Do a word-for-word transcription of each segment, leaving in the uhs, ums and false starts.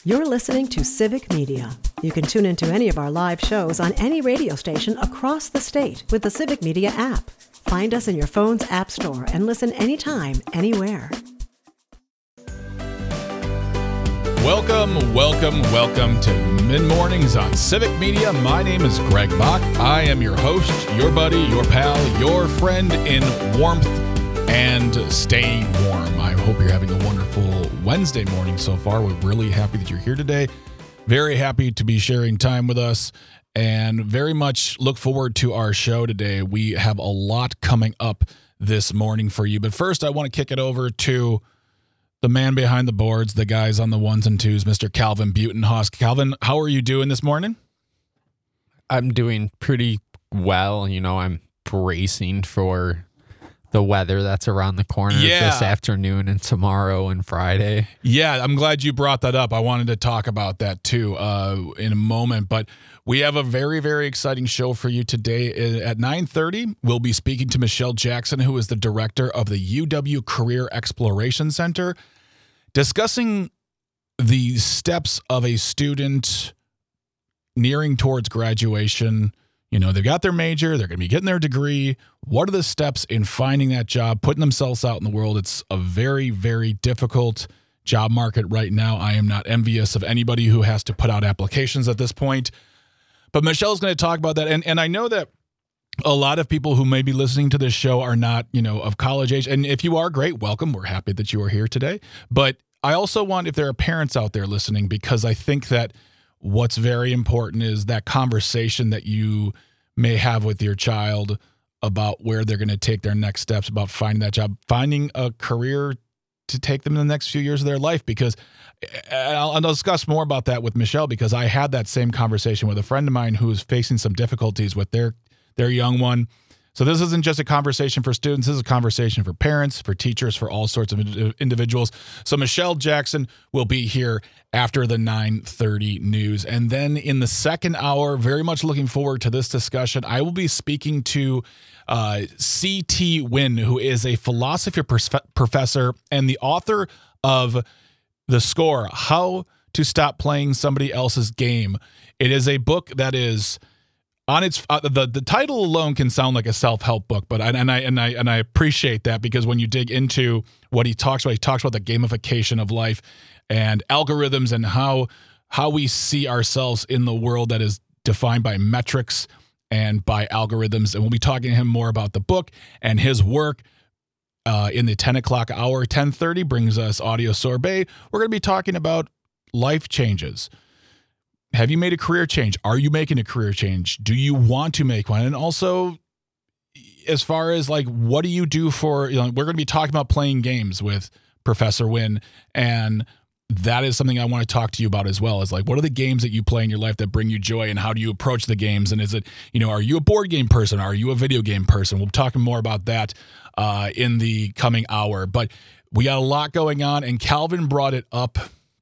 You're listening to Civic Media. You can tune into any of our live shows on any radio station across the state with the Civic Media app. Find us in your phone's app store and listen anytime, anywhere. Welcome, welcome, welcome to Mid-Mornings on Civic Media. My name is Greg Bach. I am your host, your buddy, your pal, your friend in warmth and staying warm. I hope you're having a wonderful Wednesday morning so far. We're really happy that you're here today. Very happy to be sharing time with us and very much look forward to our show today. We have a lot coming up this morning for you. But first, I want to kick it over to the man behind the boards, the guys on the ones and twos, Mister Calvin Butenhaus. Calvin, how are you doing this morning? I'm doing pretty well. You know, I'm bracing for the weather that's around the corner yeah. this afternoon and tomorrow and Friday. Yeah, I'm glad you brought that up. I wanted to talk about that too uh, in a moment, but we have a very, very exciting show for you today. At nine thirty, we'll be speaking to Michelle Jackson, who is the director of the U W Career Exploration Center, discussing the steps of a student nearing towards graduation. You know, they've got their major, they're going to be getting their degree. What are the steps in finding that job, putting themselves out in the world? It's a very, very difficult job market right now. I am not envious of anybody who has to put out applications at this point. But Michelle's going to talk about that. And, and I know that a lot of people who may be listening to this show are not, you know, of college age. And if you are, great, welcome. We're happy that you are here today. But I also want, if there are parents out there listening, because I think that what's very important is that conversation that you may have with your child about where they're going to take their next steps, about finding that job, finding a career to take them in the next few years of their life. Because I'll, I'll discuss more about that with Michelle, because I had that same conversation with a friend of mine who is facing some difficulties with their, their young one. So this isn't just a conversation for students. This is a conversation for parents, for teachers, for all sorts of individuals. So Michelle Jackson will be here after the nine thirty news. And then in the second hour, very much looking forward to this discussion, I will be speaking to uh, C T Wynn, who is a philosophy professor and the author of The Score, How to Stop Playing Somebody Else's Game. It is a book that is... On its uh, the the title alone can sound like a self-help book, but I, and I and I and I appreciate that, because when you dig into what he talks about, he talks about the gamification of life and algorithms and how how we see ourselves in the world that is defined by metrics and by algorithms. And we'll be talking to him more about the book and his work uh, in the ten o'clock hour. ten thirty brings us Audio Sorbet. We're going to be talking about life changes. Have you made a career change? Are you making a career change? Do you want to make one? And also, as far as like, what do you do for, you know, we're going to be talking about playing games with Professor Wynn. And that is something I want to talk to you about as well, is like, what are the games that you play in your life that bring you joy, and how do you approach the games? And is it, you know, are you a board game person? Are you a video game person? We'll be talking more about that uh, in the coming hour. But we got a lot going on, and Calvin brought it up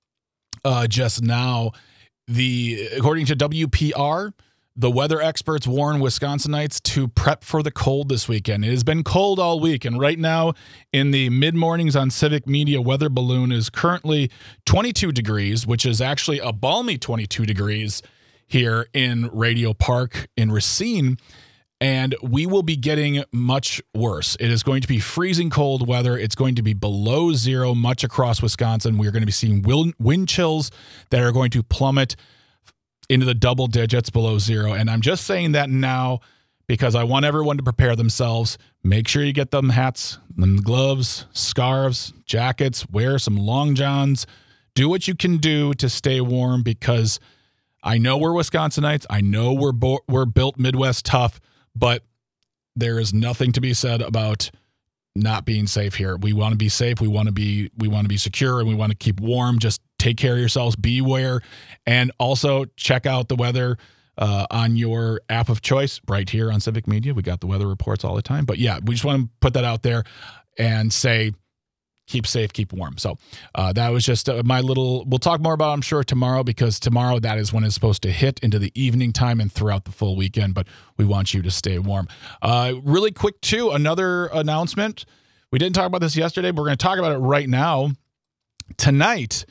uh, just now. The according to W P R, the weather experts warn Wisconsinites to prep for the cold this weekend. It has been cold all week, and right now in the mid-mornings on Civic Media, weather balloon is currently twenty-two degrees, which is actually a balmy twenty-two degrees here in Radio Park in Racine, and we will be getting much worse. It is going to be freezing cold weather. It's going to be below zero much across Wisconsin. We're going to be seeing wind chills that are going to plummet into the double digits below zero. And I'm just saying that now because I want everyone to prepare themselves. Make sure you get them hats, them gloves, scarves, jackets, wear some long johns. Do what you can do to stay warm, because I know we're Wisconsinites. I know we're bo- we're built Midwest tough. But there is nothing to be said about not being safe here. We want to be safe. We want to be we want to be secure, and we want to keep warm. Just take care of yourselves. Beware, and also check out the weather uh, on your app of choice right here on Civic Media. We got the weather reports all the time. But yeah, we just want to put that out there and say, keep safe, keep warm. So uh, that was just uh, my little, we'll talk more about it, I'm sure, tomorrow, because tomorrow that is when it's supposed to hit into the evening time and throughout the full weekend, but we want you to stay warm. Uh, really quick too, another announcement. We didn't talk about this yesterday, but we're going to talk about it right now. Tonight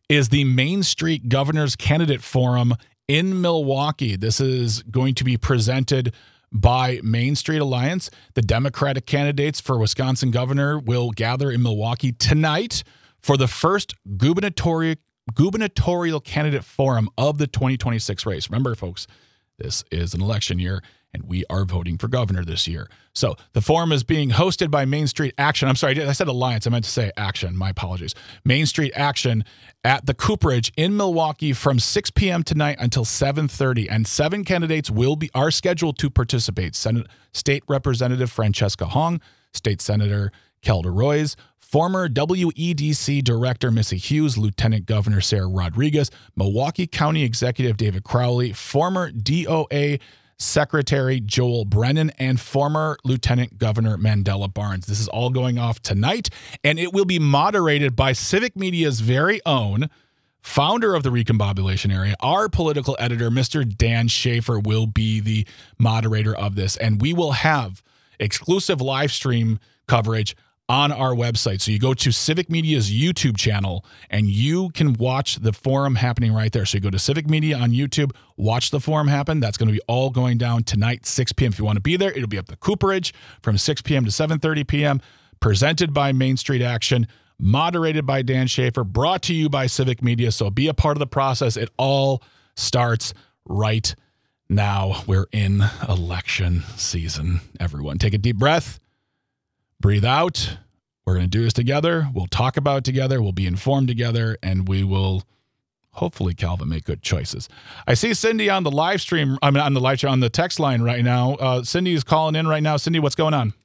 is the Main Street Governor's Candidate Forum in Milwaukee. This is going to be presented by Main Street Alliance. The Democratic candidates for Wisconsin governor will gather in Milwaukee tonight for the first gubernatorial gubernatorial candidate forum of the twenty twenty-six race. Remember, folks, this is an election year, and we are voting for governor this year. So the forum is being hosted by Main Street Action. I'm sorry, I said Alliance. I meant to say Action. My apologies. Main Street Action at the Cooperage in Milwaukee from six p.m. tonight until seven thirty. And seven candidates will be are scheduled to participate. Senate State Representative Francesca Hong, State Senator Kelda Roys, former W E D C Director Missy Hughes, Lieutenant Governor Sarah Rodriguez, Milwaukee County Executive David Crowley, former D O A Secretary Joel Brennan, and former Lieutenant Governor Mandela Barnes. This is all going off tonight, and it will be moderated by Civic Media's very own founder of the Recombobulation Area, our political editor, Mister Dan Schaefer, will be the moderator of this, and we will have exclusive live stream coverage on our website. So you go to Civic Media's YouTube channel and you can watch the forum happening right there. So you go to Civic Media on YouTube, watch the forum happen. That's going to be all going down tonight, six p.m. If you want to be there, it'll be up the Cooperage from six p.m. to seven thirty p.m. Presented by Main Street Action, moderated by Dan Schaefer, brought to you by Civic Media. So be a part of the process. It all starts right now. We're in election season. Everyone, take a deep breath. Breathe out. We're going to do this together. We'll talk about it together. We'll be informed together, and we will hopefully, Calvin, make good choices. I see Cindy on the live stream. I mean, on the live stream, on the text line right now. Uh, Cindy is calling in right now. Cindy, what's going on?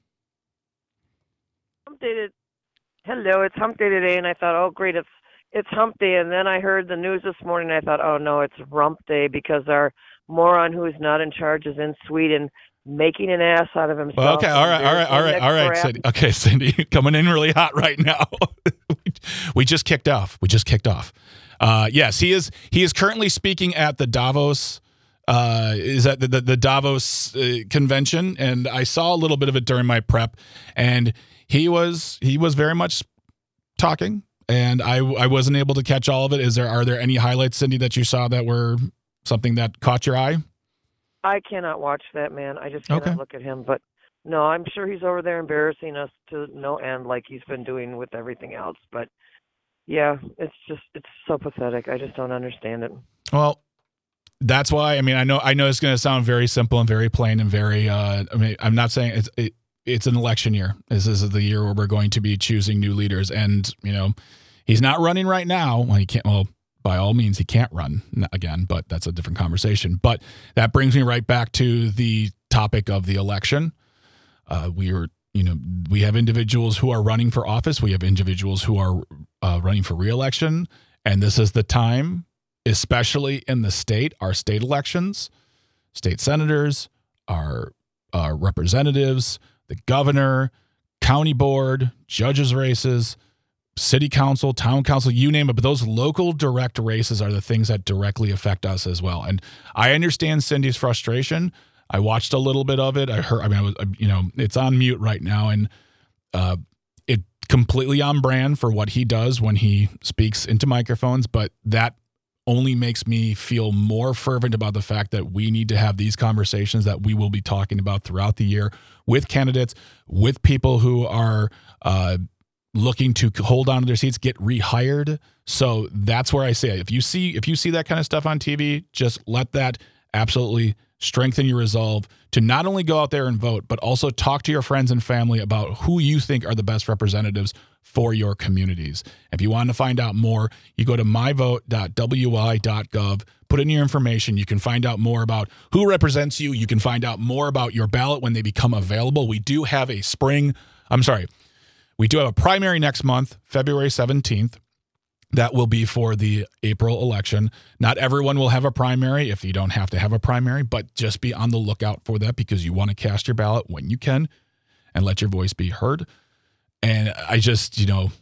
Hump day to, hello, it's Hump Day today, and I thought, oh, great, it's it's Hump Day. And then I heard the news this morning, and I thought, oh, no, it's Rump Day because our moron who is not in charge is in Sweden making an ass out of himself. Well, okay, all right, all right, all right, all right, Cindy. Okay, Cindy, coming in really hot right now. We just kicked off. We just kicked off. Uh, yes, he is. He is currently speaking at the Davos. Uh, is at the the, the Davos uh, convention, and I saw a little bit of it during my prep, and he was he was very much talking, and I I wasn't able to catch all of it. Is there are there any highlights, Cindy, that you saw that were something that caught your eye? I cannot watch that man. I just cannot Okay. look at him. But no, I'm sure he's over there embarrassing us to no end, like he's been doing with everything else. But yeah, it's just it's so pathetic. I just don't understand it. Well, that's why. I mean, I know I know it's going to sound very simple and very plain and very. Uh, I mean, I'm not saying it's it, it's an election year. This is the year where we're going to be choosing new leaders, and you know, he's not running right now. Well, he can't. Well. By all means, he can't run again, but that's a different conversation. But that brings me right back to the topic of the election. Uh, we are, you know, we have individuals who are running for office. We have individuals who are uh, running for reelection. And this is the time, especially in the state, our state elections, state senators, our uh, representatives, the governor, county board, judges races, city council, town council, you name it. But those local direct races are the things that directly affect us as well. And I understand Cindy's frustration. I watched a little bit of it. I heard, I mean, I was, you know, it's on mute right now, and uh, it completely on brand for what he does when he speaks into microphones. But that only makes me feel more fervent about the fact that we need to have these conversations that we will be talking about throughout the year with candidates, with people who are, uh, looking to hold on to their seats, get rehired. So that's where I say, if you see if you see that kind of stuff on T V, just let that absolutely strengthen your resolve to not only go out there and vote, but also talk to your friends and family about who you think are the best representatives for your communities. If you want to find out more, you go to my vote dot w i dot gov, put in your information. You can find out more about who represents you. You can find out more about your ballot when they become available. We do have a spring, I'm sorry, We do have a primary next month, February seventeenth. That will be for the April election. Not everyone will have a primary if you don't have to have a primary, but just be on the lookout for that because you want to cast your ballot when you can and let your voice be heard. And I just, you know,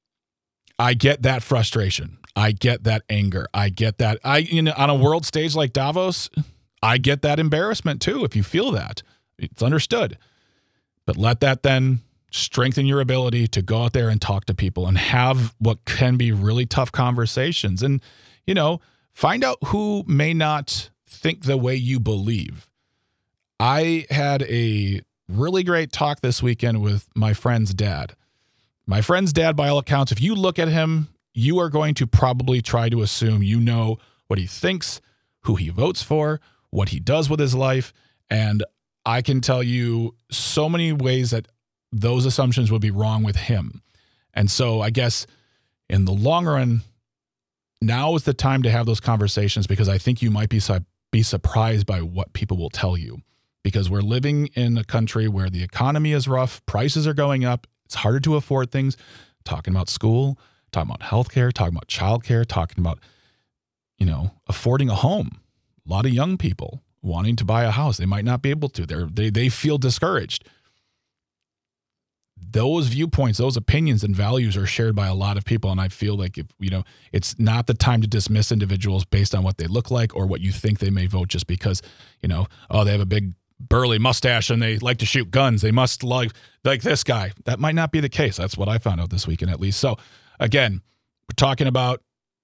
I get that frustration. I get that anger. I get that. I, you know, on a world stage like Davos, I get that embarrassment too if you feel that. It's understood. But let that then strengthen your ability to go out there and talk to people and have what can be really tough conversations. And, you know, find out who may not think the way you believe. I had a really great talk this weekend with my friend's dad. My friend's dad, by all accounts, if you look at him, you are going to probably try to assume you know what he thinks, who he votes for, what he does with his life. And I can tell you so many ways that those assumptions would be wrong with him. And so I guess in the long run, now is the time to have those conversations, because I think you might be su- be surprised by what people will tell you, because we're living in a country where the economy is rough, prices are going up, it's harder to afford things. Talking about school, talking about healthcare, talking about childcare, talking about, you know, affording a home. A lot of young people wanting to buy a house, they might not be able to. They're, they they feel discouraged. Those viewpoints, those opinions and values are shared by a lot of people. And I feel like, if you know, it's not the time to dismiss individuals based on what they look like or what you think they may vote just because, you know, oh, they have a big burly mustache and they like to shoot guns. They must like, like this guy. That might not be the case. That's what I found out this weekend, at least. So again, we're talking about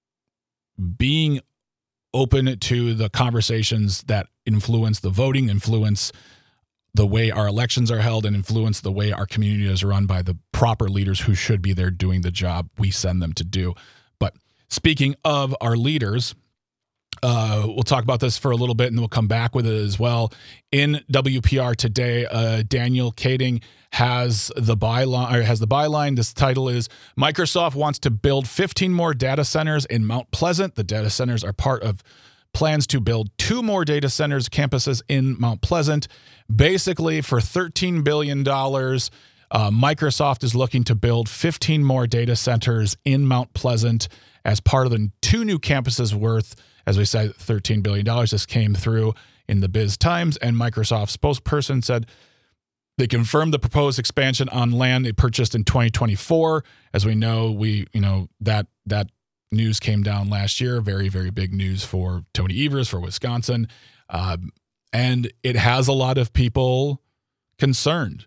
being open to the conversations that influence the voting, influence the way our elections are held, and influence the way our community is run by the proper leaders who should be there doing the job we send them to do. But speaking of our leaders, uh, we'll talk about this for a little bit and then we'll come back with it as well. In W P R today, uh, Daniel Kading has the byline, or has the byline. This title is Microsoft wants to build fifteen more data centers in Mount Pleasant. The data centers are part of plans to build two more data centers campuses in Mount Pleasant. Basically, for thirteen billion dollars, uh, Microsoft is looking to build fifteen more data centers in Mount Pleasant as part of the two new campuses worth, as we said, thirteen billion dollars. This came through in the Biz Times, and Microsoft's spokesperson said they confirmed the proposed expansion on land they purchased in twenty twenty-four. As we know, we you know that that news came down last year. Very, very big news for Tony Evers, for Wisconsin. Um, and it has a lot of people concerned.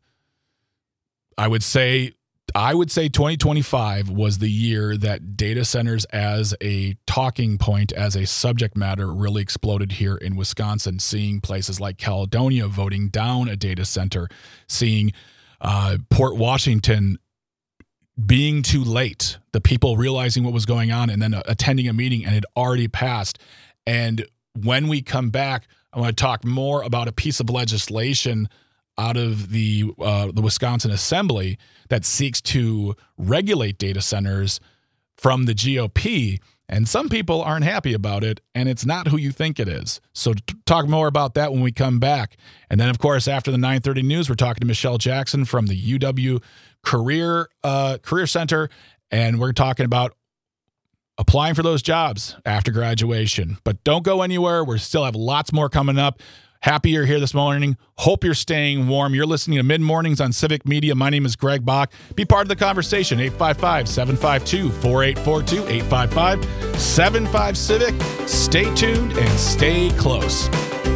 I would say, I would say twenty twenty-five was the year that data centers as a talking point, as a subject matter, really exploded here in Wisconsin. Seeing places like Caledonia voting down a data center, seeing uh, Port Washington being too late, the people realizing what was going on and then uh, attending a meeting and it already passed. And when we come back, I want to talk more about a piece of legislation out of the uh, the Wisconsin Assembly that seeks to regulate data centers from the G O P. And some people aren't happy about it, and it's not who you think it is. So to talk more about that when we come back. And then, of course, after the nine thirty news, we're talking to Michelle Jackson from the U W Career uh, Career Center, and we're talking about applying for those jobs after graduation. But don't go anywhere. We still have lots more coming up. Happy you're here this morning. Hope you're staying warm. You're listening to Mid Mornings on Civic Media. My name is Greg Bach. Be part of the conversation. eight five five, seven five two, four eight four two, eight five five, seven five Civic. Stay tuned and stay close.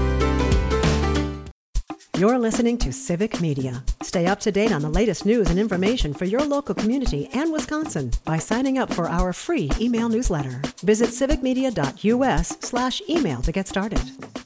You're listening to Civic Media. Stay up to date on the latest news and information for your local community and Wisconsin by signing up for our free email newsletter. Visit civicmedia.us slash email to get started.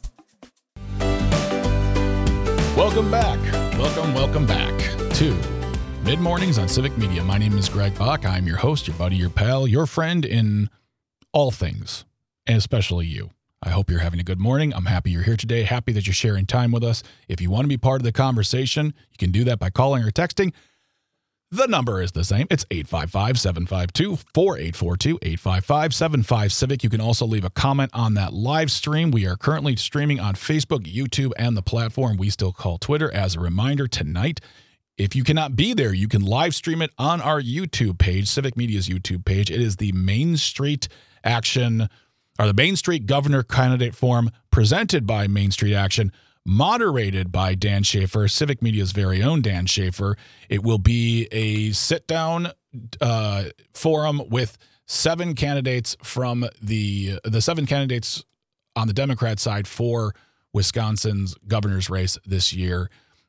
Welcome back. Welcome, welcome back to Mid Mornings on Civic Media. My name is Greg Bach. I'm your host, your buddy, your pal, your friend in all things, and especially you. I hope you're having a good morning. I'm happy you're here today. Happy that you're sharing time with us. If you want to be part of the conversation, you can do that by calling or texting. The number is the same. It's eight five five, seven five two, four eight four two, eight five five, seven five Civic. You can also leave a comment on that live stream. We are currently streaming on Facebook, YouTube, and the platform we still call Twitter. As a reminder, tonight, if you cannot be there, you can live stream it on our YouTube page, Civic Media's YouTube page. It is the Main Street Action, or the Main Street Governor Candidate Forum, presented by Main Street Action, moderated by Dan Schaefer, Civic Media's very own Dan Schaefer. It will be a sit-down uh, forum with seven candidates from the the seven candidates on the Democrat side for Wisconsin's governor's race this year.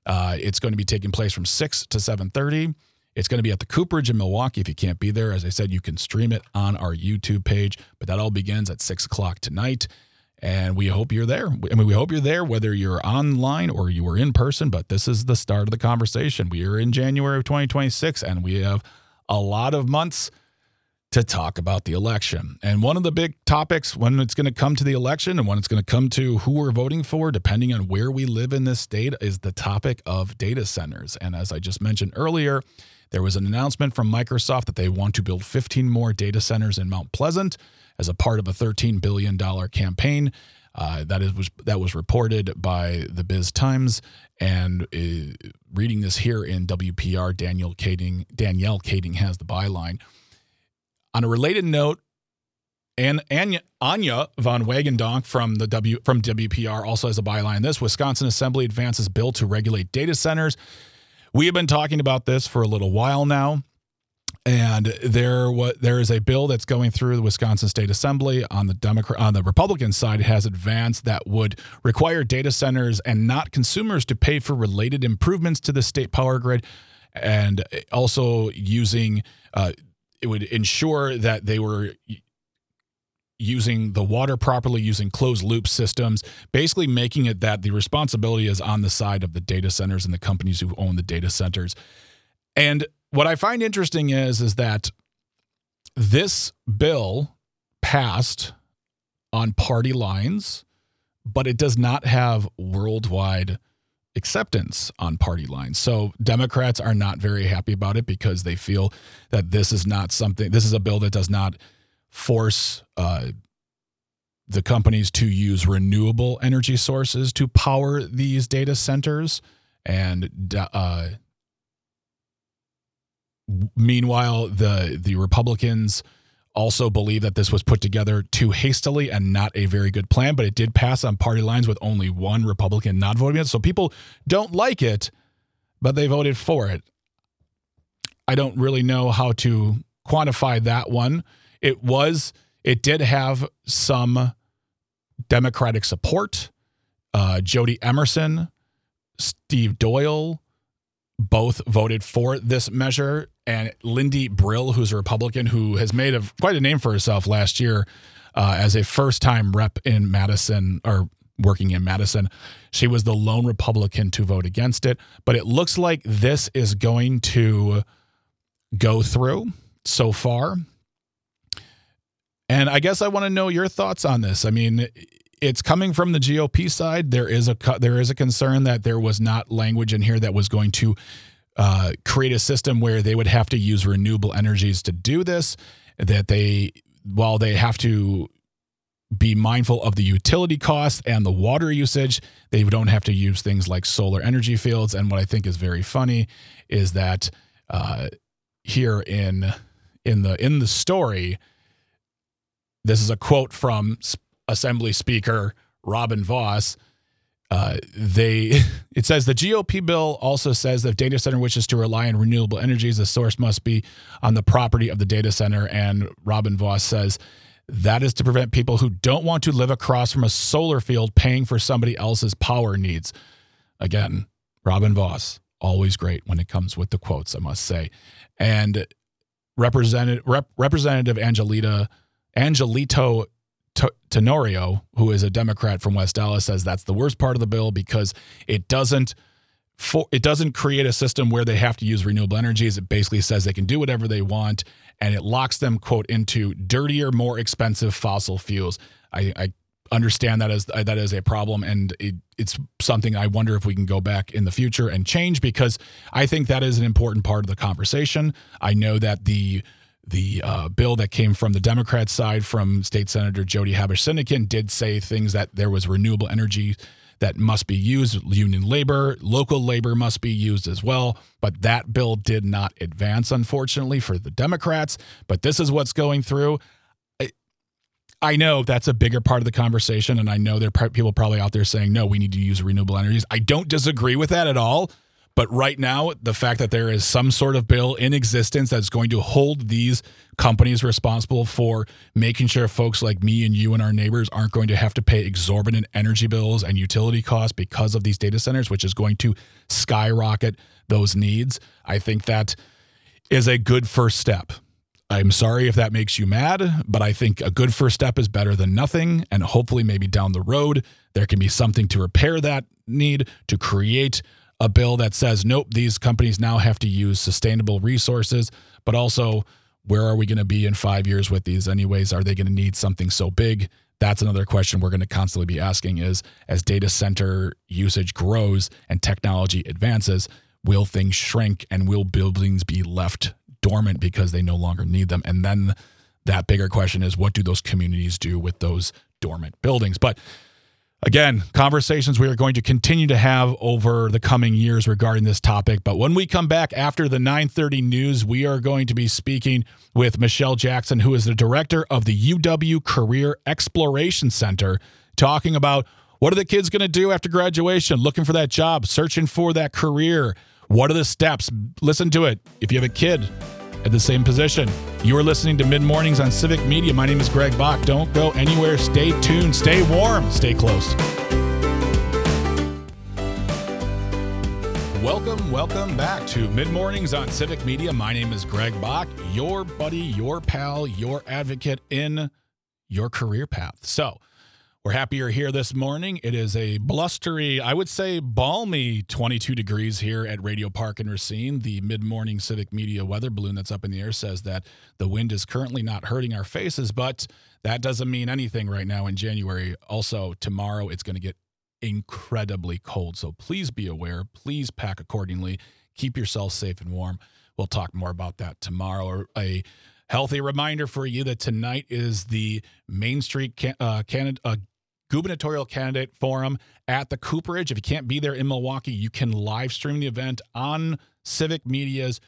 Uh, it's going to be taking place from six to seven thirty. It's going to be at the Cooperage in Milwaukee. If you can't be there, as I said, you can stream it on our YouTube page. But that all begins at six o'clock tonight. And we hope you're there. I mean, we hope you're there, whether you're online or you were in person. But this is the start of the conversation. We are in January of twenty twenty-six, and we have a lot of months to talk about the election. And one of the big topics when it's going to come to the election and when it's going to come to who we're voting for, depending on where we live in this state, is the topic of data centers. And as I just mentioned earlier, there was an announcement from Microsoft that they want to build fifteen more data centers in Mount Pleasant as a part of a thirteen billion dollars campaign. Uh, that is was that was reported by the Biz Times, and uh, reading this here in W P R, Daniel Kading, Danielle Kading has the byline. On a related note, and Anya, Anya von Wagendonk from the W from W P R also has a byline. This Wisconsin Assembly advances bill to regulate data centers. We have been talking about this for a little while now, and there what there is a bill that's going through the Wisconsin State Assembly on the Democrat on the Republican side. It has advanced that would require data centers and not consumers to pay for related improvements to the state power grid, and also using uh, it would ensure that they were using the water properly, using closed loop systems, basically making it that the responsibility is on the side of the data centers and the companies who own the data centers. And what I find interesting is, is that this bill passed on party lines, but it does not have worldwide acceptance on party lines. So Democrats are not very happy about it because they feel that this is not something, this is a bill that does not force uh, the companies to use renewable energy sources to power these data centers. And uh, meanwhile, the the Republicans also believe that this was put together too hastily and not a very good plan, but it did pass on party lines with only one Republican not voting it. So people don't like it, but they voted for it. I don't really know how to quantify that one. It was, it did have some Democratic support. Uh, Jody Emerson, Steve Doyle, both voted for this measure. And Lindy Brill, who's a Republican who has made a, quite a name for herself last year uh, as a first-time rep in Madison, or working in Madison, she was the lone Republican to vote against it. But it looks like this is going to go through so far. And I guess I want to know your thoughts on this. I mean, it's coming from the G O P side. There is a there is a concern that there was not language in here that was going to uh, create a system where they would have to use renewable energies to do this, that they, while they have to be mindful of the utility costs and the water usage, they don't have to use things like solar energy fields. And what I think is very funny is that uh, here in in the in the story, this is a quote from Assembly Speaker Robin Vos. Uh, they it says the G O P bill also says that if data center wishes to rely on renewable energies, the source must be on the property of the data center. And Robin Vos says that is to prevent people who don't want to live across from a solar field paying for somebody else's power needs. Again, Robin Vos, always great when it comes with the quotes, I must say. And Representative Rep, Representative Angelita Angelito Tenorio, who is a Democrat from West Dallas, says that's the worst part of the bill because it doesn't for, it doesn't create a system where they have to use renewable energies. It basically says they can do whatever they want, and it locks them, quote, into dirtier, more expensive fossil fuels. I, I understand that as that is a problem, and it, it's something I wonder if we can go back in the future and change, because I think that is an important part of the conversation. I know that the The uh, bill that came from the Democrat side from State Senator Jody Habush-Sinekin did say things that there was renewable energy that must be used, union labor, local labor must be used as well. But that bill did not advance, unfortunately, for the Democrats. But this is what's going through. I, I know that's a bigger part of the conversation, and I know there are people probably out there saying, no, we need to use renewable energies. I don't disagree with that at all. But right now, the fact that there is some sort of bill in existence that's going to hold these companies responsible for making sure folks like me and you and our neighbors aren't going to have to pay exorbitant energy bills and utility costs because of these data centers, which is going to skyrocket those needs, I think that is a good first step. I'm sorry if that makes you mad, but I think a good first step is better than nothing. And hopefully maybe down the road, there can be something to repair that need, to create a bill that says, nope, these companies now have to use sustainable resources, but also where are we going to be in five years with these anyways? Are they going to need something so big? That's another question we're going to constantly be asking is, as data center usage grows and technology advances, will things shrink and will buildings be left dormant because they no longer need them? And then that bigger question is, what do those communities do with those dormant buildings? But again, conversations we are going to continue to have over the coming years regarding this topic. But when we come back after the nine thirty news, we are going to be speaking with Michelle Jackson, who is the director of the U W Career Exploration Center, talking about what are the kids going to do after graduation, looking for that job, searching for that career. What are the steps? Listen to it. If you have a kid at the same position, you are listening to Mid Mornings on Civic Media. My name is Greg Bach. Don't go anywhere. Stay tuned. Stay warm. Stay close. Welcome, welcome back to Mid Mornings on Civic Media. My name is Greg Bach, your buddy, your pal, your advocate in your career path. So, we're happy you're here this morning. It is a blustery, I would say balmy twenty-two degrees here at Radio Park in Racine. The mid-morning Civic Media weather balloon that's up in the air says that the wind is currently not hurting our faces, but that doesn't mean anything right now in January. Also, tomorrow it's going to get incredibly cold, so please be aware. Please pack accordingly. Keep yourself safe and warm. We'll talk more about that tomorrow. A healthy reminder for you that tonight is the Main Street can, uh, Canada, uh, gubernatorial candidate forum at the Cooperage. If you can't be there in Milwaukee, you can live stream the event on Civic Media's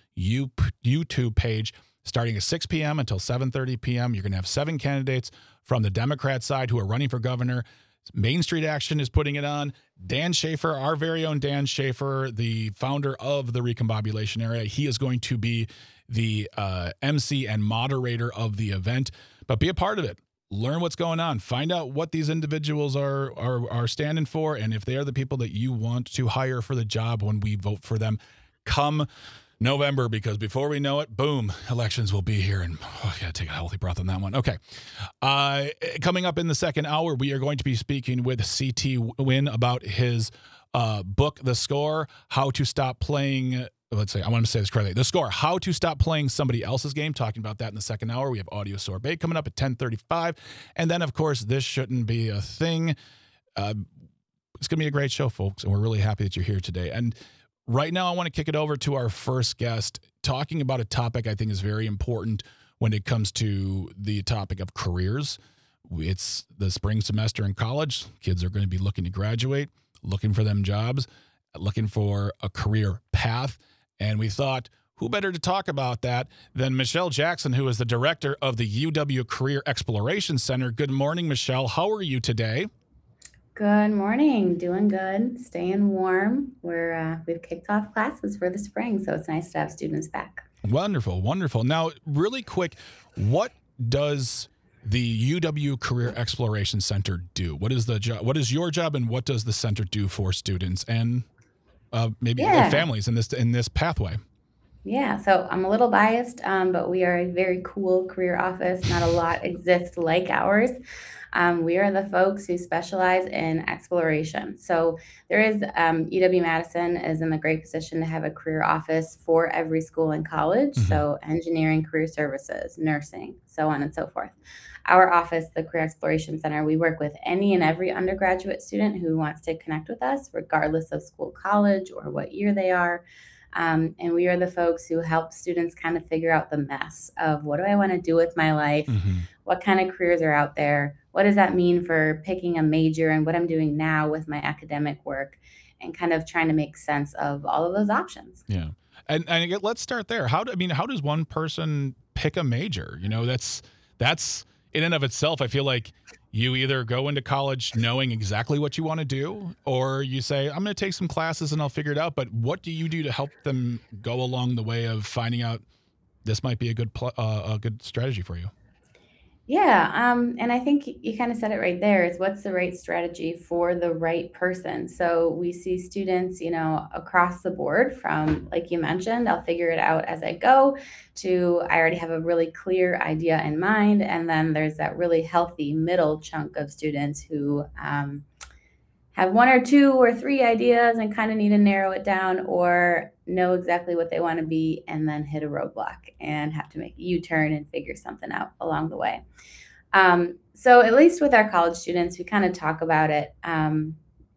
YouTube page starting at six p.m. until seven thirty p.m. You're going to have seven candidates from the Democrat side who are running for governor. Main Street Action is putting it on. Dan Schaefer, our very own Dan Schaefer, the founder of the Recombobulation Area, he is going to be the uh, M C and moderator of the event. But be a part of it. Learn what's going on. Find out what these individuals are, are are standing for, and if they are the people that you want to hire for the job when we vote for them come November, because before we know it, boom, elections will be here. And oh, I got to take a healthy breath on that one. Okay. Uh, coming up in the second hour, we are going to be speaking with C T Wynn about his uh, book, The Score, How to Stop Playing... Let's say, I want to say this correctly. The Score, How to Stop Playing Somebody Else's Game. Talking about that in the second hour. We have Audio Sorbet coming up at ten thirty-five. And then, of course, This Shouldn't Be a Thing. Uh, it's going to be a great show, folks, and we're really happy that you're here today. And right now, I want to kick it over to our first guest, talking about a topic I think is very important when it comes to the topic of careers. It's the spring semester in college. Kids are going to be looking to graduate, looking for them jobs, looking for a career path. And we thought, who better to talk about that than Michelle Jackson, who is the director of the U W Career Exploration Center. Good morning, Michelle. How are you today? Good morning. Doing good. Staying warm. We're uh, we've kicked off classes for the spring, so it's nice to have students back. Wonderful, wonderful. Now, really quick, what does the U W Career Exploration Center do? What is the job? What is your job, and what does the center do for students and uh, maybe Yeah. their families in this in this pathway? Yeah, so I'm a little biased, um, but we are a very cool career office. Not a lot exists like ours. Um, we are the folks who specialize in exploration. So there is um, U W-Madison is in the great position to have a career office for every school and college. Mhm. So engineering, career services, nursing, so on and so forth. Our office, the Career Exploration Center, we work with any and every undergraduate student who wants to connect with us, regardless of school, college, or what year they are. Um, and we are the folks who help students kind of figure out the mess of what do I want to do with my life? Mhm. What kind of careers are out there? What does that mean for picking a major and what I'm doing now with my academic work, and kind of trying to make sense of all of those options. Yeah. And, and again, let's start there. How do, I mean, how does one person pick a major? You know, that's, that's in and of itself, I feel like you either go into college knowing exactly what you want to do, or you say, I'm going to take some classes and I'll figure it out. But what do you do to help them go along the way of finding out this might be a good pl- uh, a good strategy for you? Yeah, um, and I think you kind of said it right there is what's the right strategy for the right person. So we see students, you know, across the board from, like you mentioned, I'll figure it out as I go, to I already have a really clear idea in mind. And then there's that really healthy middle chunk of students who um, have one or two or three ideas and kind of need to narrow it down, or know exactly what they want to be and then hit a roadblock and have to make a U-turn and figure something out along the way. Um, so at least with our college students, we kind of talk about it. Um,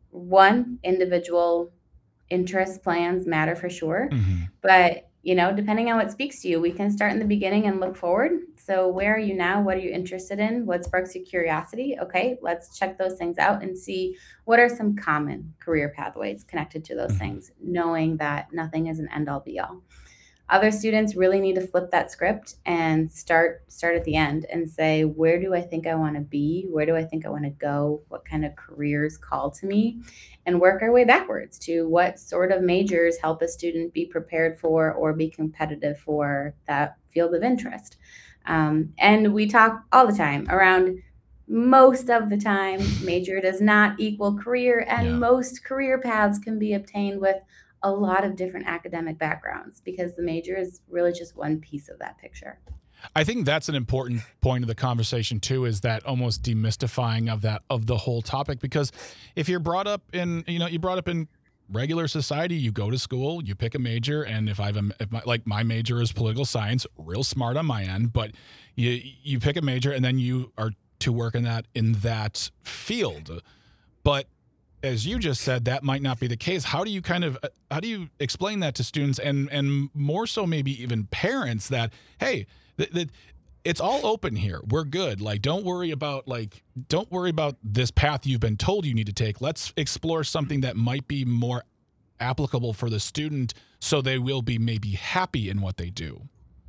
one, individual interest plans matter for sure, Mm-hmm. but you know, depending on what speaks to you, we can start in the beginning and look forward. So where are you now? What are you interested in? What sparks your curiosity? Okay, let's check those things out and see what are some common career pathways connected to those Mhm. things, knowing that nothing is an end all be all. Other students really need to flip that script and start start at the end and say, where do I think I want to be? Where do I think I want to go? What kind of careers call to me? And work our way backwards to what sort of majors help a student be prepared for or be competitive for that field of interest. Um, and we talk all the time around most of the time, major does not equal career, and Yeah. most career paths can be obtained with a lot of different academic backgrounds because the major is really just one piece of that picture. I think that's an important point of the conversation too, is that almost demystifying of that, of the whole topic. Because if you're brought up in, you know, you brought up in regular society, you go to school, you pick a major. And if I've, if my, like my major is political science, real smart on my end, but you, you pick a major and then you are to work in that, in that field. But as you just said, that might not be the case. How do you kind of, how do you explain that to students, and, and more so maybe even parents, that, hey, th- th- it's all open here. We're good. Like, don't worry about like, don't worry about this path you've been told you need to take. Let's explore something that might be more applicable for the student, so they will be maybe happy in what they do.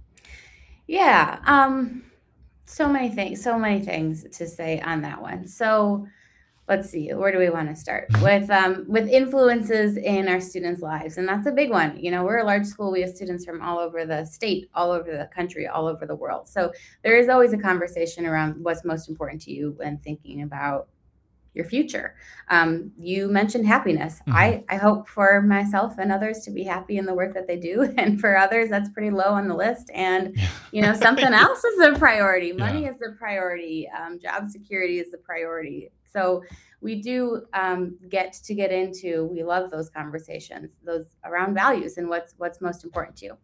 Yeah. Um, so many things, so many things to say on that one. So let's see, where do we want to start with, um, with influences in our students' lives? And that's a big one. You know, we're a large school. We have students from all over the state, all over the country, all over the world. So there is always a conversation around what's most important to you when thinking about your future. Um, you mentioned happiness. Mhm. I, I hope for myself and others to be happy in the work that they do. And for others, that's pretty low on the list. And, you know, something else is a priority. Money Yeah. is the priority. Um, job security is the priority. So we do um, get to get into, we love those conversations, those around values and what's what's most important to you.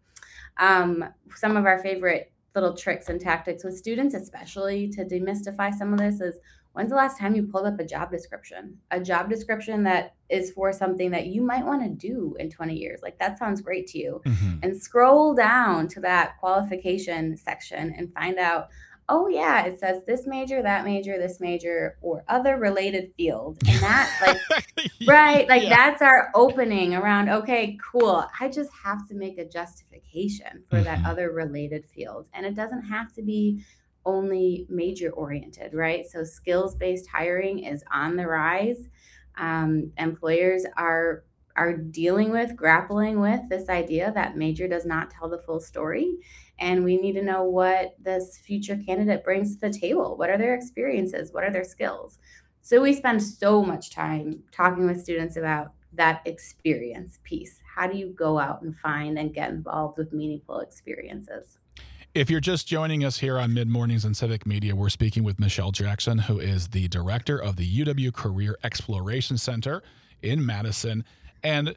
Um, some of our favorite little tricks and tactics with students, especially to demystify some of this, is when's the last time you pulled up a job description? A job description that is for something that you might want to do in twenty years. Like, that sounds great to you. Mhm. And scroll down to that qualification section and find out, oh yeah, it says this major, that major, this major, or other related field. And that, like, right, like Yeah. that's our opening around, okay, cool. I just have to make a justification for that Mhm. other related field. And it doesn't have to be only major oriented, right? So skills-based hiring is on the rise. Um, employers are are dealing with, grappling with this idea that major does not tell the full story. And we need to know what this future candidate brings to the table. What are their experiences? What are their skills? So we spend so much time talking with students about that experience piece. How do you go out and find and get involved with meaningful experiences? If you're just joining us here on Mid Mornings in Civic Media, we're speaking with Michelle Jackson, who is the director of the U W Career Exploration Center in Madison. And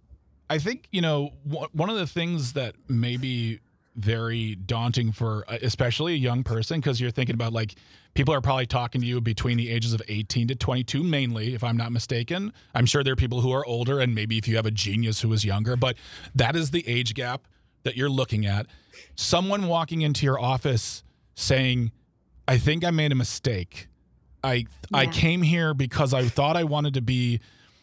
I think, you know, w- one of the things that may be very daunting for uh, especially a young person, because you're thinking about, like, people are probably talking to you between the ages of eighteen to twenty-two, mainly, if I'm not mistaken. I'm sure there are people who are older, and maybe if you have a genius who is younger, but that is the age gap that you're looking at. Someone walking into your office saying, I think I made a mistake. I I Yeah. came here because I thought I wanted to be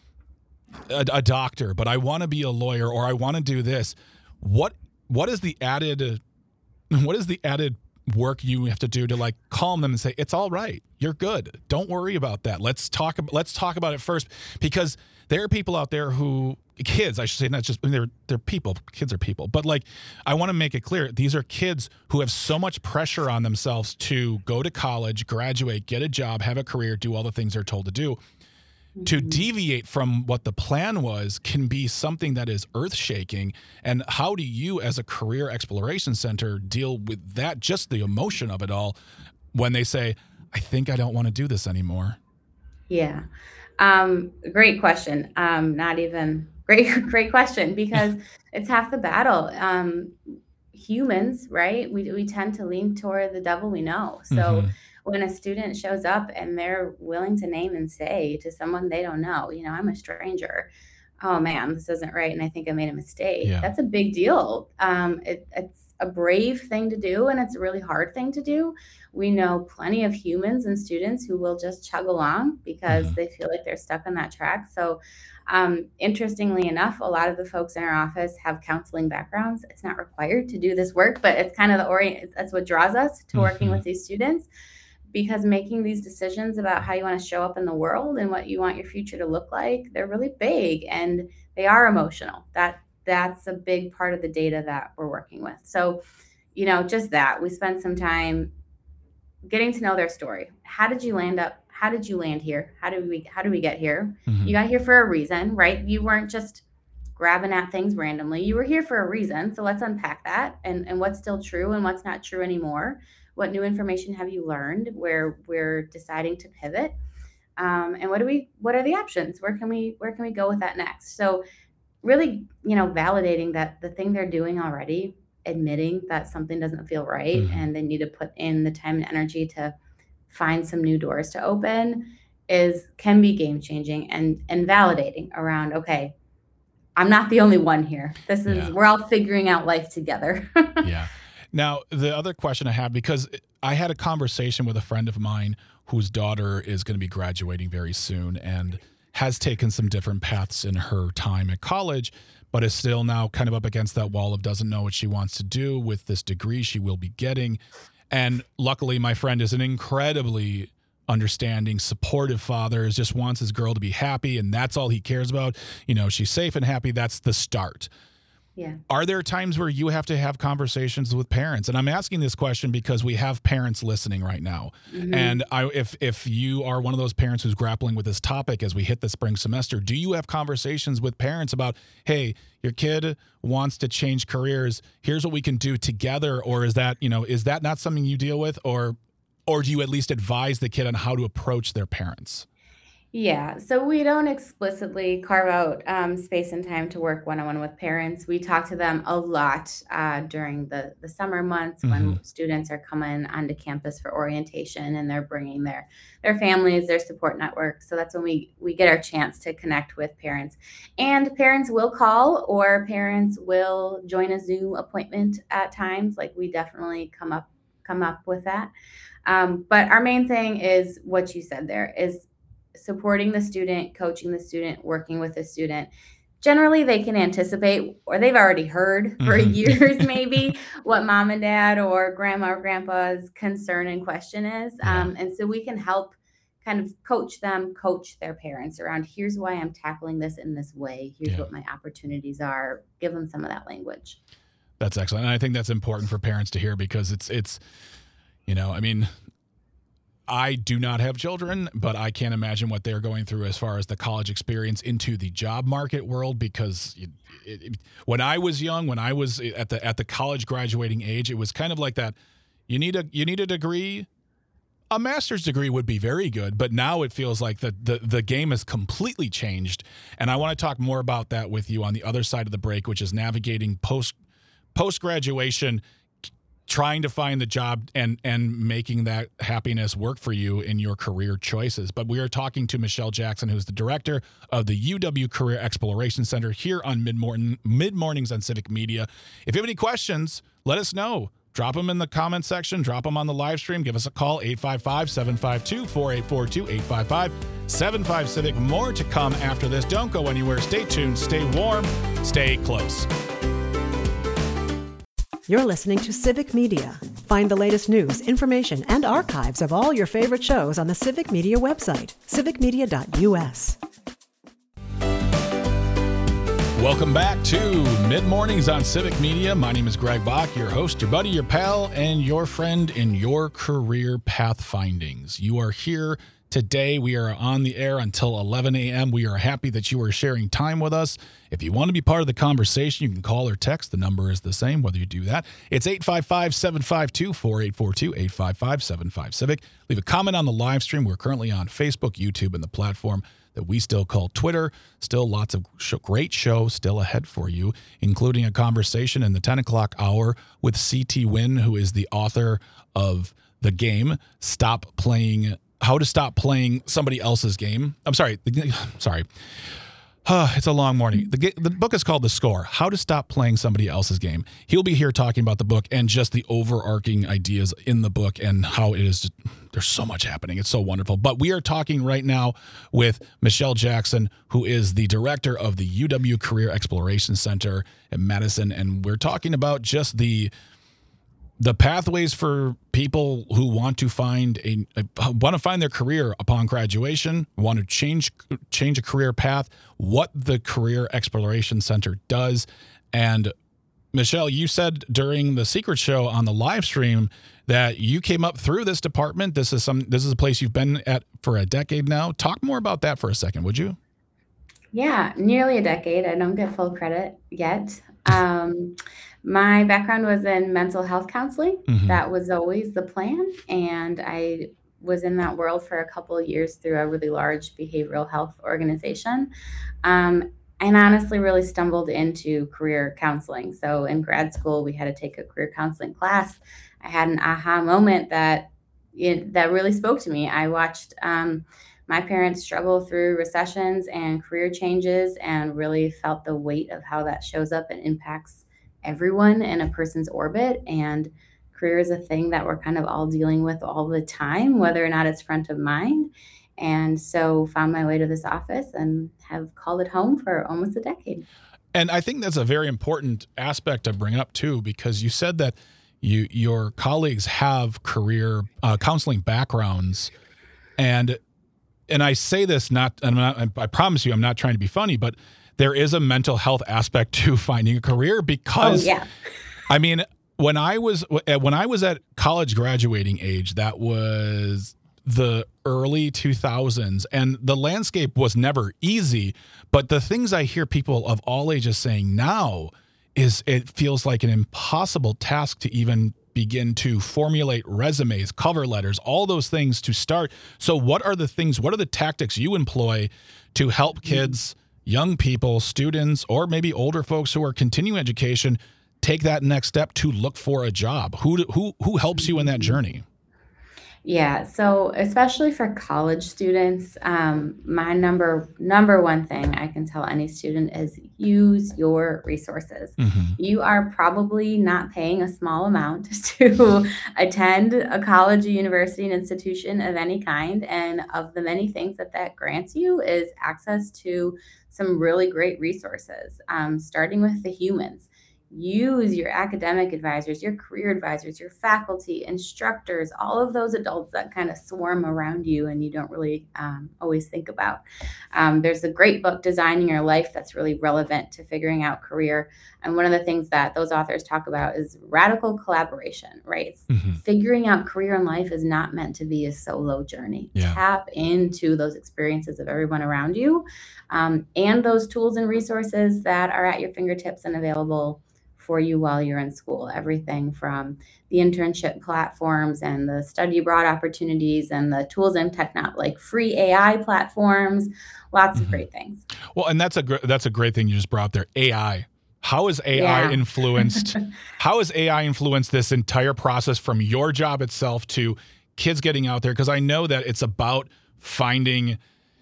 a, a doctor, but I want to be a lawyer, or I want to do this. What what is the added what is the added work you have to do to like calm them and say, it's all right. You're good. Don't worry about that. Let's talk. Let's talk about it first, because there are people out there who, kids, I should say, not just, I mean, they're, they're people. Kids are people. But like, I want to make it clear, these are kids who have so much pressure on themselves to go to college, graduate, get a job, have a career, do all the things they're told to do. Mm-hmm. To deviate from what the plan was can be something that is earth-shaking. And how do you, as a career exploration center, deal with that, just the emotion of it all, when they say, I think I don't want to do this anymore? Yeah. Um, great question. Um, not even great, great question, because it's half the battle. Um, humans, right? We, we tend to lean toward the devil we know. So mm-hmm. when a student shows up and they're willing to name and say to someone they don't know, you know, I'm a stranger. Oh man, this isn't right. And I think I made a mistake. Yeah. That's a big deal. Um, it, it's a brave thing to do, and it's a really hard thing to do. We know plenty of humans and students who will just chug along because mm-hmm. they feel like they're stuck on that track. So um, interestingly enough, a lot of the folks in our office have counseling backgrounds. It's not required to do this work, but it's kind of the orient. That's what draws us to working mm-hmm. with these students. Because making these decisions about how you want to show up in the world and what you want your future to look like, they're really big and they are emotional. That that's a big part of the data that we're working with. So, you know, just that. We spent some time getting to know their story. How did you land up? How did you land here? How did we how did we get here? Mm-hmm. You got here for a reason, right? You weren't just grabbing at things randomly. You were here for a reason. So let's unpack that and, and what's still true and what's not true anymore. What new information have you learned where we're deciding to pivot? Um, and what do we, what are the options? Where can we, where can we go with that next? So really, you know, validating that the thing they're doing already, admitting that something doesn't feel right mm-hmm. and they need to put in the time and energy to find some new doors to open is, can be game changing and, and validating around, okay, I'm not the only one here. This is, yeah. we're all figuring out life together. Yeah. Now, the other question I have, because I had a conversation with a friend of mine whose daughter is going to be graduating very soon and has taken some different paths in her time at college, but is still now kind of up against that wall of doesn't know what she wants to do with this degree she will be getting. And luckily, my friend is an incredibly understanding, supportive father, just wants his girl to be happy, and that's all he cares about. You know, she's safe and happy. That's the start. Yeah. Are there times where you have to have conversations with parents? And I'm asking this question because we have parents listening right now. Mm-hmm. And I, if if you are one of those parents who's grappling with this topic as we hit the spring semester, do you have conversations with parents about, hey, your kid wants to change careers, here's what we can do together? Or is that, you know, is that not something you deal with? Or or do you at least advise the kid on how to approach their parents? Yeah, so we don't explicitly carve out um, space and time to work one-on-one with parents. We talk to them a lot uh, during the, the summer months mm-hmm. when students are coming onto campus for orientation and they're bringing their their families, their support network. So that's when we, we get our chance to connect with parents. And parents will call or parents will join a Zoom appointment at times. Like we definitely come up come up with that. Um, but our main thing is what you said there is supporting the student, coaching the student, working with the student. Generally, they can anticipate, or they've already heard for mm-hmm. years maybe, what mom and dad or grandma or grandpa's concern and question is. Yeah. Um, and so we can help kind of coach them, coach their parents around, here's why I'm tackling this in this way. Here's yeah. what my opportunities are. Give them some of that language. That's excellent. And I think that's important for parents to hear because it's, it's, you know, I mean, I do not have children, but I can't imagine what they're going through as far as the college experience into the job market world. Because it, it, when I was young, when I was at the at the college graduating age, it was kind of like that. You need a you need a degree. A master's degree would be very good, but now it feels like the the the game has completely changed. And I want to talk more about that with you on the other side of the break, which is navigating post post graduation. Trying to find the job and and making that happiness work for you in your career choices. But we are talking to Michelle Jackson, who's the director of the U W Career Exploration Center here on Mid-Morning, Mid-Mornings on Civic Media. If you have any questions, let us know. Drop them in the comment section. Drop them on the live stream. Give us a call, eight five five, seven five two, four eight four two, eight five five, seven five Civic. More to come after this. Don't go anywhere. Stay tuned. Stay warm. Stay close. You're listening to Civic Media. Find the latest news, information, and archives of all your favorite shows on the Civic Media website, civic media dot u s. Welcome back to Mid Mornings on Civic Media. My name is Greg Bach, your host, your buddy, your pal, and your friend in your career path findings. You are here today. We are on the air until eleven a.m. We are happy that you are sharing time with us. If you want to be part of the conversation, you can call or text. The number is the same, whether you do that. It's eight five five, seven five two, four eight four two, eight five five, seven five, CIVIC. Leave a comment on the live stream. We're currently on Facebook, YouTube, and the platform that we still call Twitter. Still lots of sh- great shows still ahead for you, including a conversation in the ten o'clock hour with C T Win, who is the author of the game, Stop Playing, How to Stop Playing Somebody Else's Game. I'm sorry. The, sorry. Uh, it's a long morning. The, the book is called The Score, How to Stop Playing Somebody Else's Game. He'll be here talking about the book and just the overarching ideas in the book and how it is. There's so much happening. It's so wonderful. But we are talking right now with Michelle Jackson, who is the director of the U W Career Exploration Center in Madison. And we're talking about just the the pathways for people who want to find a, a want to find their career upon graduation, want to change change a career path, what the Career Exploration Center does. And Michelle, you said during the Secret Show on the live stream that you came up through this department. This is some this is a place you've been at for a decade now. Talk more about that for a second, would you? Yeah, nearly a decade. I don't get full credit yet. Um, my background was in mental health counseling. Mm-hmm. That was always the plan. And I was in that world for a couple of years through a really large behavioral health organization. Um, and honestly really stumbled into career counseling. So in grad school, we had to take a career counseling class. I had an aha moment that it, that really spoke to me. I watched um, my parents struggle through recessions and career changes and really felt the weight of how that shows up and impacts everyone in a person's orbit. And career is a thing that we're kind of all dealing with all the time, whether or not it's front of mind. And so found my way to this office and have called it home for almost a decade. And I think that's a very important aspect to bring up too, because you said that you your colleagues have career uh, counseling backgrounds, and and I say this not, I'm not, I promise you, I'm not trying to be funny, but there is a mental health aspect to finding a career because, oh, yeah. I mean, when I was when I was at college graduating age, that was the early two thousands, and the landscape was never easy. But the things I hear people of all ages saying now is it feels like an impossible task to even begin to formulate resumes, cover letters, all those things to start. So what are the things, what are the tactics you employ to help kids, young people, students, or maybe older folks who are continuing education take that next step to look for a job? Who who who helps you in that journey? Yeah, so especially for college students, um, my number number one thing I can tell any student is use your resources. Mm-hmm. You are probably not paying a small amount to attend a college, a university, an institution of any kind. And of the many things that that grants you is access to some really great resources, um, starting with the humans. Use your academic advisors, your career advisors, your faculty, instructors, all of those adults that kind of swarm around you and you don't really um, always think about. Um, there's a great book, Designing Your Life, that's really relevant to figuring out career. And one of the things that those authors talk about is radical collaboration, right? Mm-hmm. Figuring out career in life is not meant to be a solo journey. Yeah. Tap into those experiences of everyone around you um, and those tools and resources that are at your fingertips and available for you while you're in school. Everything from the internship platforms and the study abroad opportunities and the tools and technology, like free A I platforms, lots mm-hmm. of great things. Well, and that's a gr- that's a great thing you just brought up there. A I. How is A I yeah. influenced? How has A I influenced this entire process from your job itself to kids getting out there? Because I know that it's about finding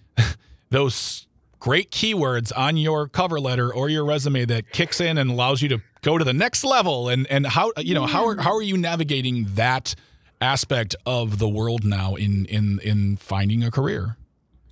those great keywords on your cover letter or your resume that kicks in and allows you to go to the next level. And and how you know yeah. how are, how are you navigating that aspect of the world now in in in finding a career?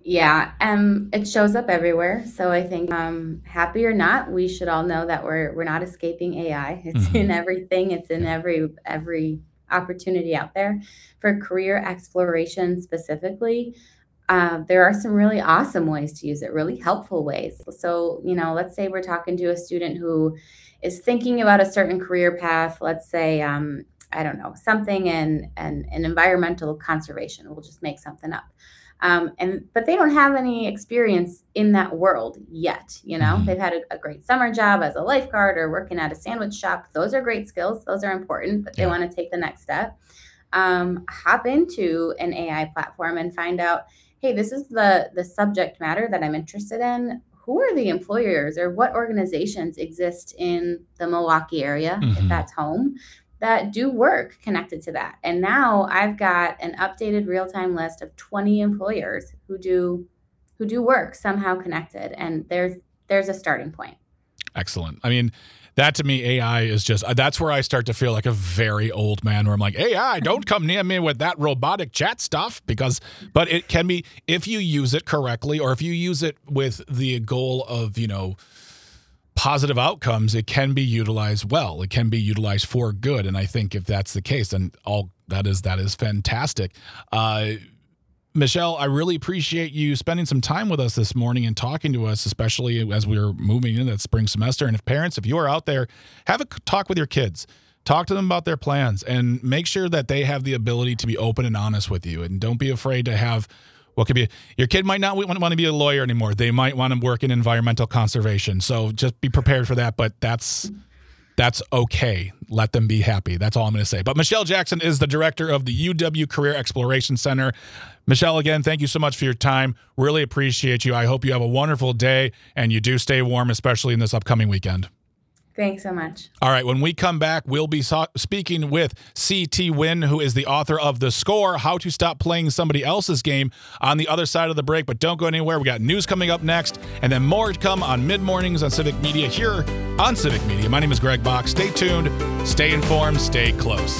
Yeah, um, it shows up everywhere. So I think, um, happy or not, we should all know that we're we're not escaping A I. It's Mm-hmm. in everything. It's in Yeah. every every opportunity out there. For career exploration specifically, uh, there are some really awesome ways to use it, really helpful ways. So, you know, let's say we're talking to a student who is thinking about a certain career path. Let's say, um, I don't know, something in, in, in environmental conservation. We'll just make something up. Um, and but they don't have any experience in that world yet. You know, Mhm. they've had a, a great summer job as a lifeguard or working at a sandwich shop. Those are great skills. Those are important, but they Yeah. want to take the next step. Um, hop into an A I platform and find out, hey, this is the the subject matter that I'm interested in. Who are the employers or what organizations exist in the Milwaukee area, if Mhm. that's home, that do work connected to that? And now I've got an updated real-time list of twenty employers who do who do work somehow connected. And there's there's a starting point. Excellent. I mean, that to me, A I is just, that's where I start to feel like a very old man where I'm like, A I, don't come near me with that robotic chat stuff because, but it can be, if you use it correctly or if you use it with the goal of, you know, positive outcomes, it can be utilized well. It can be utilized for good. And I think if that's the case, then all that is, that is fantastic. Uh, Michelle, I really appreciate you spending some time with us this morning and talking to us, especially as we're moving into that spring semester. And if parents, if you are out there, have a talk with your kids. Talk to them about their plans and make sure that they have the ability to be open and honest with you. And don't be afraid to have what could be, your kid might not want to be a lawyer anymore. They might want to work in environmental conservation. So just be prepared for that. But that's That's okay. Let them be happy. That's all I'm going to say. But Michelle Jackson is the director of the U W Career Exploration Center. Michelle, again, thank you so much for your time. Really appreciate you. I hope you have a wonderful day and you do stay warm, especially in this upcoming weekend. Thanks so much. All right, when we come back, we'll be so- speaking with C T Wynn, who is the author of The Score, How to Stop Playing Somebody Else's Game, on the other side of the break. But don't go anywhere. We got news coming up next, and then more to come on Mid-Mornings on Civic Media here on Civic Media. My name is Greg Bach. Stay tuned, stay informed, stay close.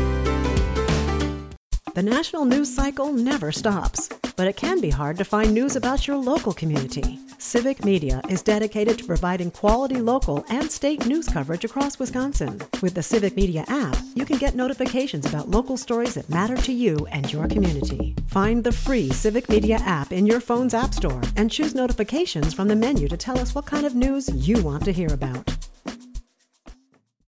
The national news cycle never stops, but it can be hard to find news about your local community. Civic Media is dedicated to providing quality local and state news coverage across Wisconsin. With the Civic Media app, you can get notifications about local stories that matter to you and your community. Find the free Civic Media app in your phone's app store and choose notifications from the menu to tell us what kind of news you want to hear about.